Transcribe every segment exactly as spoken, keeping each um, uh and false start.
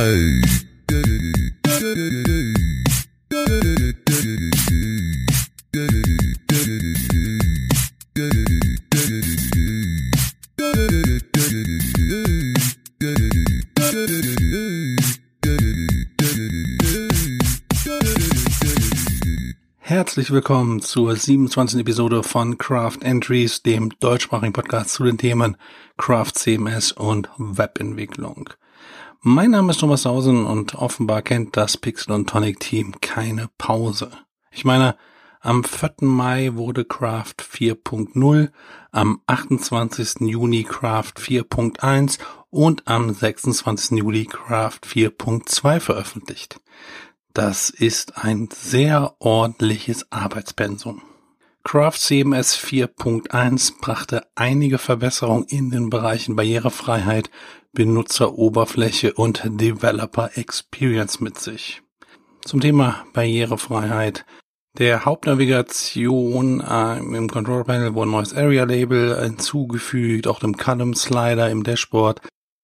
Herzlich willkommen zur siebenundzwanzigsten Episode von Craft Entries, dem deutschsprachigen Podcast zu den Themen Craft C M S und Webentwicklung. Mein Name ist Thomas Sausen und offenbar kennt das Pixel und Tonic Team keine Pause. Ich meine, am vierten Mai wurde Craft vier Punkt null, am achtundzwanzigsten Juni Craft vier Punkt eins und am sechsundzwanzigsten Juli Craft vier Punkt zwei veröffentlicht. Das ist ein sehr ordentliches Arbeitspensum. Craft C M S vier Punkt eins brachte einige Verbesserungen in den Bereichen Barrierefreiheit, Benutzeroberfläche und Developer Experience mit sich. Zum Thema Barrierefreiheit. Der Hauptnavigation äh, im Control Panel wurde ein neues Area Label hinzugefügt, auch dem Column Slider im Dashboard.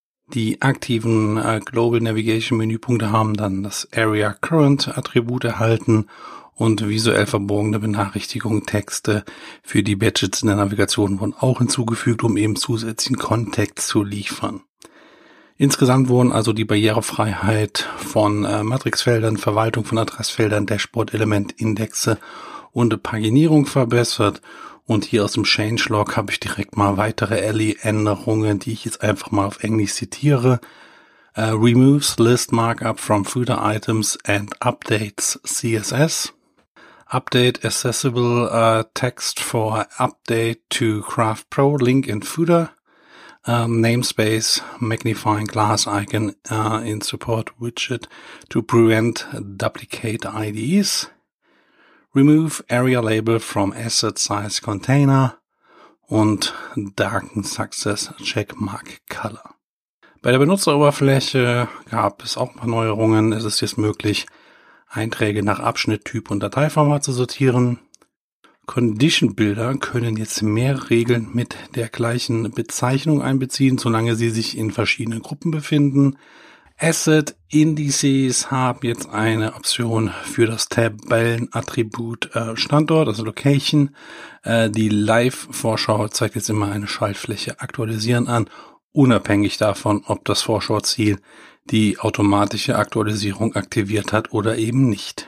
Die aktiven äh, Global Navigation Menüpunkte haben dann das Area Current Attribut erhalten und visuell verborgene Benachrichtigungen, Texte für die Badges in der Navigation wurden auch hinzugefügt, um eben zusätzlichen Kontext zu liefern. Insgesamt wurden also die Barrierefreiheit von äh, Matrixfeldern, Verwaltung von Adressfeldern, Dashboard-Element, Indexe und Paginierung verbessert. Und hier aus dem Changelog habe ich direkt mal weitere L E-Änderungen, die ich jetzt einfach mal auf Englisch zitiere. Uh, removes list markup from footer items and updates C S S. Update accessible uh, text for update to Craft Pro link in footer. Um, namespace magnifying glass icon uh, in support widget to prevent duplicate I Ds. Remove Area Label from Asset Size Container und Darken Success Checkmark Color. Bei der Benutzeroberfläche gab es auch ein paar Neuerungen. Es ist jetzt möglich, Einträge nach Abschnitt, Typ und Dateiformat zu sortieren. Condition Builder können jetzt mehr Regeln mit der gleichen Bezeichnung einbeziehen, solange sie sich in verschiedenen Gruppen befinden. Asset Indices haben jetzt eine Option für das Tabellenattribut äh, Standort, also Location. Äh, die Live-Vorschau zeigt jetzt immer eine Schaltfläche aktualisieren an, unabhängig davon, ob das Vorschauziel die automatische Aktualisierung aktiviert hat oder eben nicht.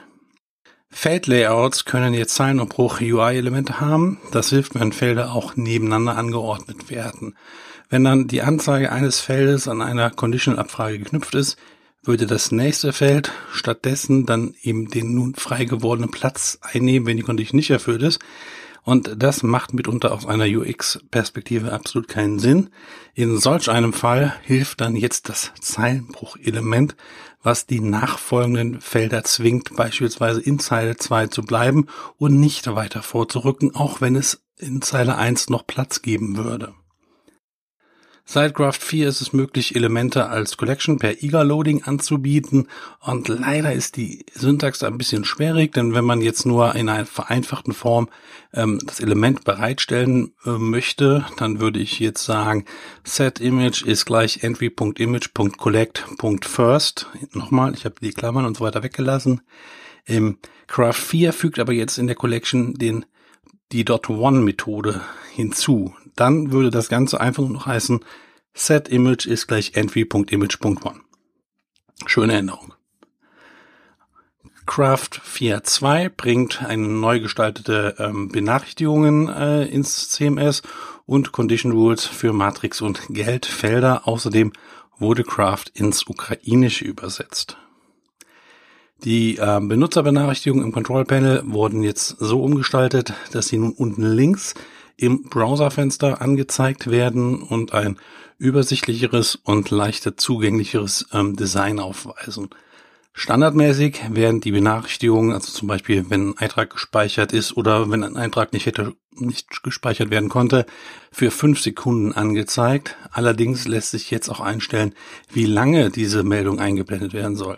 Feldlayouts können jetzt Zeilen- und Bruch-U I-Elemente haben. Das hilft, wenn Felder auch nebeneinander angeordnet werden. Wenn dann die Anzeige eines Feldes an einer Conditional-Abfrage geknüpft ist, würde das nächste Feld stattdessen dann eben den nun frei gewordenen Platz einnehmen, wenn die Condition nicht erfüllt ist. Und das macht mitunter aus einer U X-Perspektive absolut keinen Sinn. In solch einem Fall hilft dann jetzt das Zeilenbruch-Element, was die nachfolgenden Felder zwingt, beispielsweise in Zeile zwei zu bleiben und nicht weiter vorzurücken, auch wenn es in Zeile eins noch Platz geben würde. Seit Craft vier ist es möglich, Elemente als Collection per Eager-Loading anzubieten und leider ist die Syntax da ein bisschen schwierig, denn wenn man jetzt nur in einer vereinfachten Form ähm, das Element bereitstellen äh, möchte, dann würde ich jetzt sagen, setImage ist gleich entry.image.collect.first. Nochmal, ich habe die Klammern und so weiter weggelassen. Ähm, Craft vier fügt aber jetzt in der Collection den die .one-Methode hinzu. Dann würde das Ganze einfach nur noch heißen, setImage ist gleich entry.image.one. Schöne Änderung. Craft vier Punkt zwei bringt eine neu gestaltete ähm, Benachrichtigungen äh, ins C M S und Condition Rules für Matrix- und Geldfelder. Außerdem wurde Craft ins Ukrainische übersetzt. Die äh, Benutzerbenachrichtigungen im Control Panel wurden jetzt so umgestaltet, dass sie nun unten links im Browserfenster angezeigt werden und ein übersichtlicheres und leichter zugänglicheres ähm, Design aufweisen. Standardmäßig werden die Benachrichtigungen, also zum Beispiel, wenn ein Eintrag gespeichert ist oder wenn ein Eintrag nicht hätte nicht gespeichert werden konnte, für fünf Sekunden angezeigt. Allerdings lässt sich jetzt auch einstellen, wie lange diese Meldung eingeblendet werden soll.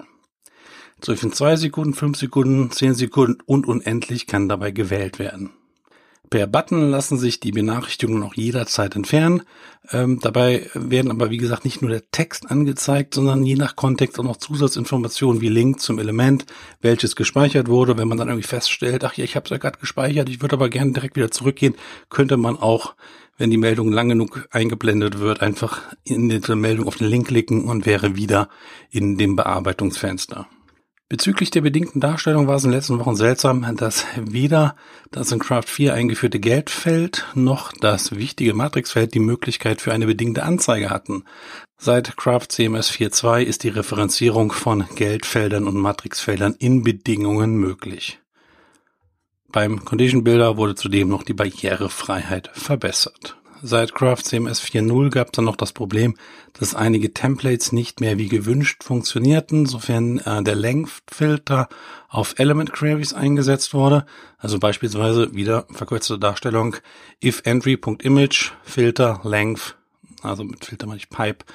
Zwischen zwei Sekunden, fünf Sekunden, zehn Sekunden und unendlich kann dabei gewählt werden. Per Button lassen sich die Benachrichtigungen auch jederzeit entfernen. Ähm, dabei werden aber, wie gesagt, nicht nur der Text angezeigt, sondern je nach Kontext auch noch Zusatzinformationen wie Link zum Element, welches gespeichert wurde. Wenn man dann irgendwie feststellt, ach ja, ich habe es ja gerade gespeichert, ich würde aber gerne direkt wieder zurückgehen, könnte man auch, wenn die Meldung lang genug eingeblendet wird, einfach in diese Meldung auf den Link klicken und wäre wieder in dem Bearbeitungsfenster. Bezüglich der bedingten Darstellung war es in den letzten Wochen seltsam, dass weder das in Craft vier eingeführte Geldfeld noch das wichtige Matrixfeld die Möglichkeit für eine bedingte Anzeige hatten. Seit Craft C M S vier Punkt zwei ist die Referenzierung von Geldfeldern und Matrixfeldern in Bedingungen möglich. Beim Condition Builder wurde zudem noch die Barrierefreiheit verbessert. Seit Craft C M S vier Punkt null gab es dann noch das Problem, dass einige Templates nicht mehr wie gewünscht funktionierten, sofern äh, der Length-Filter auf Element Queries eingesetzt wurde. Also beispielsweise wieder verkürzte Darstellung ifEntry.image Filter Length, also mit Filter meine ich Pipe,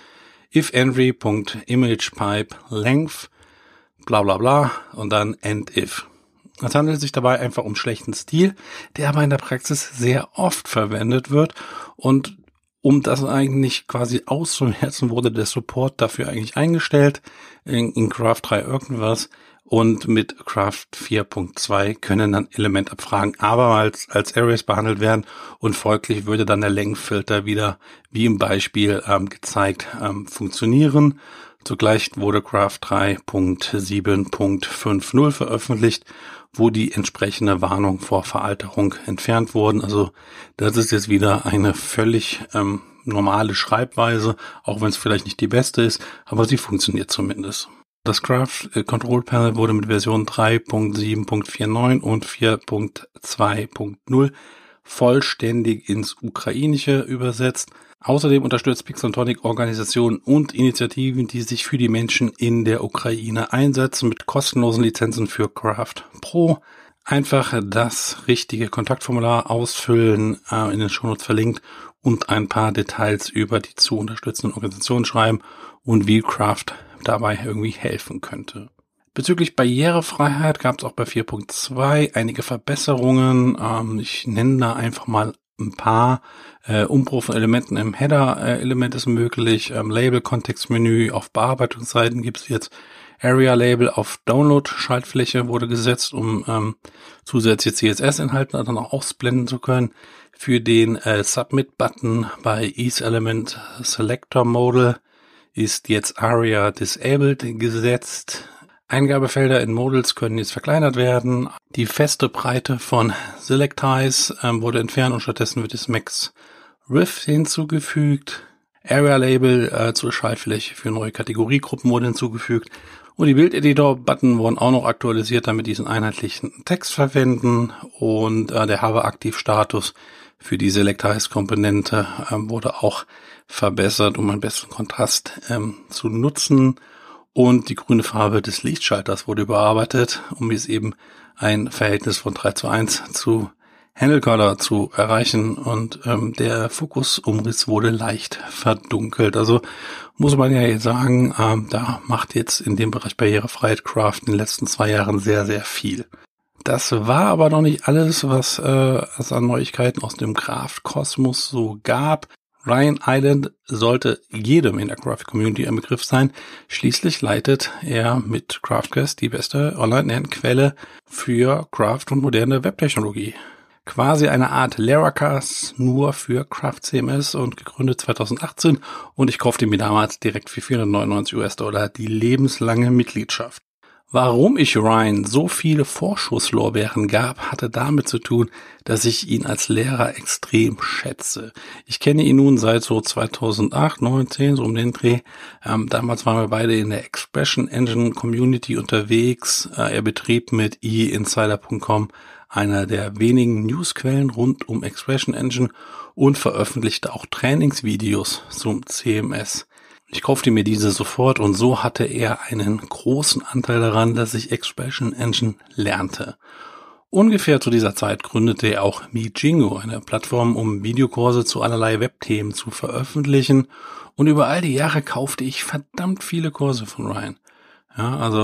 ifEntry.imagePipe Length, bla bla bla und dann endif. Es handelt sich dabei einfach um schlechten Stil, der aber in der Praxis sehr oft verwendet wird, und um das eigentlich quasi auszumerzen, wurde der Support dafür eigentlich eingestellt in, in Craft drei irgendwas, und mit Craft vier Punkt zwei können dann Elementabfragen abermals als Arrays behandelt werden und folglich würde dann der Length-Filter wieder, wie im Beispiel ähm, gezeigt, ähm, funktionieren. Zugleich wurde Craft drei Punkt sieben Punkt fünf Punkt null veröffentlicht, wo die entsprechende Warnung vor Veralterung entfernt wurden. Also das ist jetzt wieder eine völlig ähm, normale Schreibweise, auch wenn es vielleicht nicht die beste ist, aber sie funktioniert zumindest. Das Craft Control Panel wurde mit Version drei Punkt sieben Punkt neunundvierzig und vier Punkt zwei Punkt null vollständig ins Ukrainische übersetzt. Außerdem unterstützt Pixeltonic Organisationen und Initiativen, die sich für die Menschen in der Ukraine einsetzen, mit kostenlosen Lizenzen für Craft Pro. Einfach das richtige Kontaktformular ausfüllen, äh, in den Shownotes verlinkt, und ein paar Details über die zu unterstützenden Organisationen schreiben und wie Craft dabei irgendwie helfen könnte. Bezüglich Barrierefreiheit gab es auch bei vier Punkt zwei einige Verbesserungen. Ähm, ich nenne da einfach mal ein paar. Äh, Umbruch von Elementen im Header-Element ist möglich. Ähm, Label-Kontextmenü auf Bearbeitungsseiten gibt es jetzt. Area-Label auf Download-Schaltfläche wurde gesetzt, um ähm, zusätzliche C S S-Inhalte dann auch ausblenden zu können. Für den äh, Submit-Button bei EaseElement Selector Modal ist jetzt Aria Disabled gesetzt. Eingabefelder in Modals können jetzt verkleinert werden. Die feste Breite von Selectize ähm, wurde entfernt und stattdessen wird das Max Riff hinzugefügt. Area Label äh, zur Schaltfläche für neue Kategoriegruppen wurde hinzugefügt. Und die Bildeditor-Button wurden auch noch aktualisiert, damit diesen einheitlichen Text verwenden. Und äh, der Hover-Aktiv-Status für die Selectize-Komponente äh, wurde auch verbessert, um einen besseren Kontrast ähm, zu nutzen. Und die grüne Farbe des Lichtschalters wurde überarbeitet, um jetzt eben ein Verhältnis von drei zu eins zu Handle Color zu erreichen, und ähm, der Fokusumriss wurde leicht verdunkelt. Also muss man ja jetzt sagen, ähm, da macht jetzt in dem Bereich Barrierefreiheit Craft in den letzten zwei Jahren sehr, sehr viel. Das war aber noch nicht alles, was äh, es an Neuigkeiten aus dem Craft-Kosmos so gab. Ryan Island sollte jedem in der Craft-Community ein Begriff sein. Schließlich leitet er mit CraftQuest die beste Online-Lernquelle für Craft und moderne Webtechnologie. Quasi eine Art Laracast nur für Craft C M S und gegründet zweitausendachtzehn, und ich kaufte mir damals direkt für vierhundertneunundneunzig US-Dollar die lebenslange Mitgliedschaft. Warum ich Ryan so viele Vorschusslorbeeren gab, hatte damit zu tun, dass ich ihn als Lehrer extrem schätze. Ich kenne ihn nun seit so zweitausendacht, neun, zehn, so um den Dreh. Ähm, damals waren wir beide in der Expression Engine Community unterwegs. Äh, er betrieb mit e insider punkt com einer der wenigen Newsquellen rund um Expression Engine und veröffentlichte auch Trainingsvideos zum C M S. Ich kaufte mir diese sofort, und so hatte er einen großen Anteil daran, dass ich Expression Engine lernte. Ungefähr zu dieser Zeit gründete er auch Mijingo, eine Plattform, um Videokurse zu allerlei Webthemen zu veröffentlichen, und über all die Jahre kaufte ich verdammt viele Kurse von Ryan. Ja, also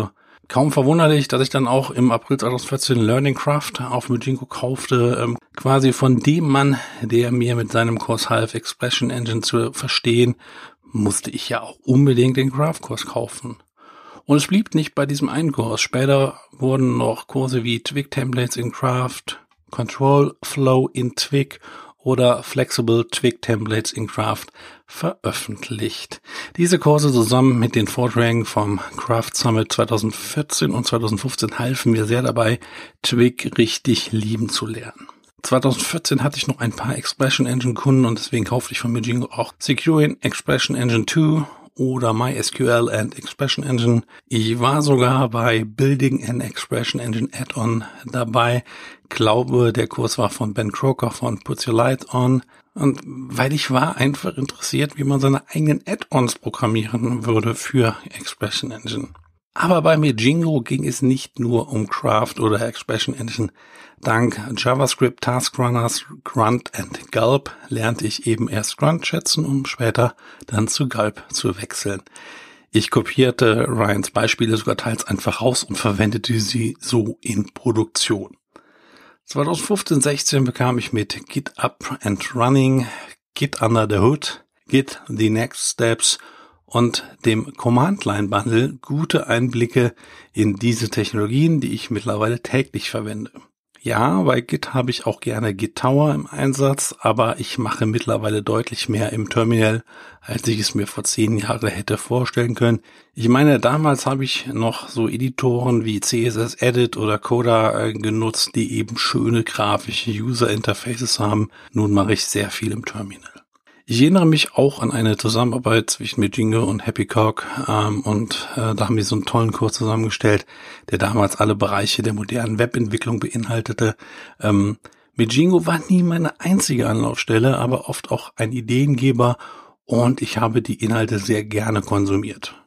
Kaum verwunderlich, dass ich dann auch im April zweitausendvierzehn Learning Craft auf Mojingo kaufte, ähm, quasi von dem Mann, der mir mit seinem Kurs half, Expression Engine zu verstehen, musste ich ja auch unbedingt den Craft-Kurs kaufen. Und es blieb nicht bei diesem einen Kurs. Später wurden noch Kurse wie Twig Templates in Craft, Control Flow in Twig oder Flexible Twig Templates in Craft veröffentlicht. Diese Kurse zusammen mit den Vorträgen vom Craft Summit zweitausendvierzehn und zweitausendfünfzehn halfen mir sehr dabei, Twig richtig lieben zu lernen. zweitausendvierzehn hatte ich noch ein paar Expression Engine Kunden und deswegen kaufte ich von Mojingo auch Securing Expression Engine zwei oder MySQL and Expression Engine. Ich war sogar bei Building an Expression Engine Add-on dabei. Glaube, der Kurs war von Ben Croker von Puts Your Light On. Und weil ich war einfach interessiert, wie man seine eigenen Add-ons programmieren würde für Expression Engine. Aber bei Mojingo ging es nicht nur um Craft oder Expression Engine. Dank JavaScript, Taskrunners, Grunt und Gulp lernte ich eben erst Grunt schätzen, um später dann zu Gulp zu wechseln. Ich kopierte Ryans Beispiele sogar teils einfach raus und verwendete sie so in Produktion. zweitausendfünfzehn sechzehn bekam ich mit Git Up and Running, Git Under the Hood, Git The Next Steps und dem Command-Line-Bundle gute Einblicke in diese Technologien, die ich mittlerweile täglich verwende. Ja, bei Git habe ich auch gerne Git Tower im Einsatz, aber ich mache mittlerweile deutlich mehr im Terminal, als ich es mir vor zehn Jahren hätte vorstellen können. Ich meine, damals habe ich noch so Editoren wie C S S Edit oder Coda äh, genutzt, die eben schöne grafische User-Interfaces haben. Nun mache ich sehr viel im Terminal. Ich erinnere mich auch an eine Zusammenarbeit zwischen Mojingo und Happycock ähm, und äh, da haben wir so einen tollen Kurs zusammengestellt, der damals alle Bereiche der modernen Webentwicklung beinhaltete. Ähm, Mojingo war nie meine einzige Anlaufstelle, aber oft auch ein Ideengeber und ich habe die Inhalte sehr gerne konsumiert.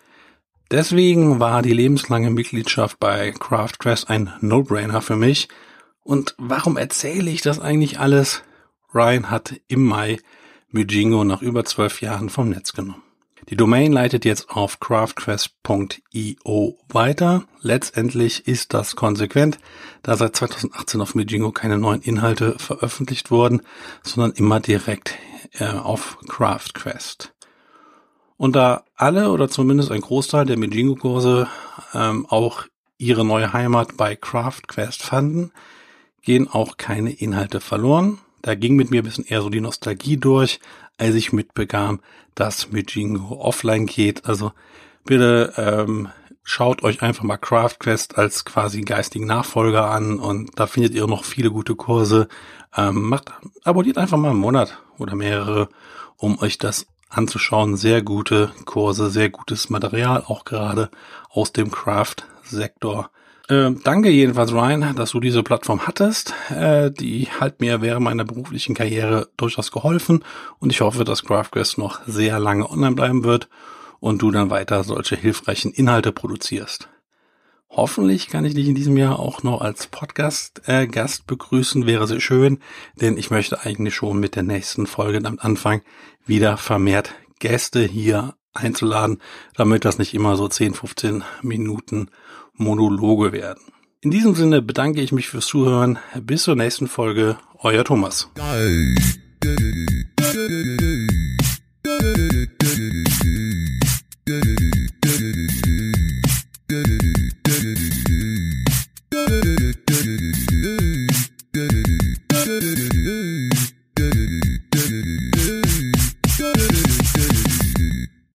Deswegen war die lebenslange Mitgliedschaft bei CraftQuest ein No-Brainer für mich. Und warum erzähle ich das eigentlich alles? Ryan hat im Mai Mojingo nach über zwölf Jahren vom Netz genommen. Die Domain leitet jetzt auf craftquest punkt io weiter. Letztendlich ist das konsequent, da seit zweitausendachtzehn auf Mojingo keine neuen Inhalte veröffentlicht wurden, sondern immer direkt äh, auf CraftQuest. Und da alle oder zumindest ein Großteil der Mojingo-Kurse ähm, auch ihre neue Heimat bei CraftQuest fanden, gehen auch keine Inhalte verloren. Da ging mit mir ein bisschen eher so die Nostalgie durch, als ich mitbekam, dass Mojingo offline geht. Also bitte ähm, schaut euch einfach mal CraftQuest als quasi geistigen Nachfolger an und da findet ihr noch viele gute Kurse. Ähm, macht, abonniert einfach mal einen Monat oder mehrere, um euch das anzuschauen. Sehr gute Kurse, sehr gutes Material, auch gerade aus dem Craft-Sektor. Äh, danke jedenfalls, Ryan, dass du diese Plattform hattest. Äh, die hat mir während meiner beruflichen Karriere durchaus geholfen und ich hoffe, dass CraftQuest noch sehr lange online bleiben wird und du dann weiter solche hilfreichen Inhalte produzierst. Hoffentlich kann ich dich in diesem Jahr auch noch als Podcast äh, Gast begrüßen, wäre sehr schön, denn ich möchte eigentlich schon mit der nächsten Folge damit anfangen, wieder vermehrt Gäste hier einzuladen, damit das nicht immer so zehn, fünfzehn Minuten Monologe werden. In diesem Sinne bedanke ich mich fürs Zuhören. Bis zur nächsten Folge. Euer Thomas.